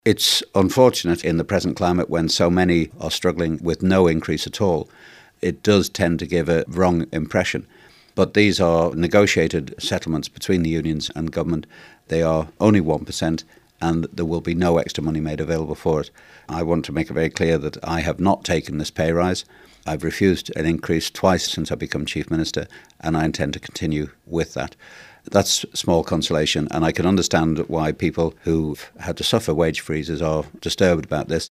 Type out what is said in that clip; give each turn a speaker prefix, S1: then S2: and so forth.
S1: It's unfortunate in the present climate when so many are struggling with no increase at all. It does tend to give a wrong impression. But these are negotiated settlements between the unions and government. They are only 1%, and there will be no extra money made available for it. I want to make it very clear that I have not taken this pay rise. I've refused an increase twice since I've become Chief Minister, and I intend to continue with that. That's small consolation, and I can understand why people who've had to suffer wage freezes are disturbed about this.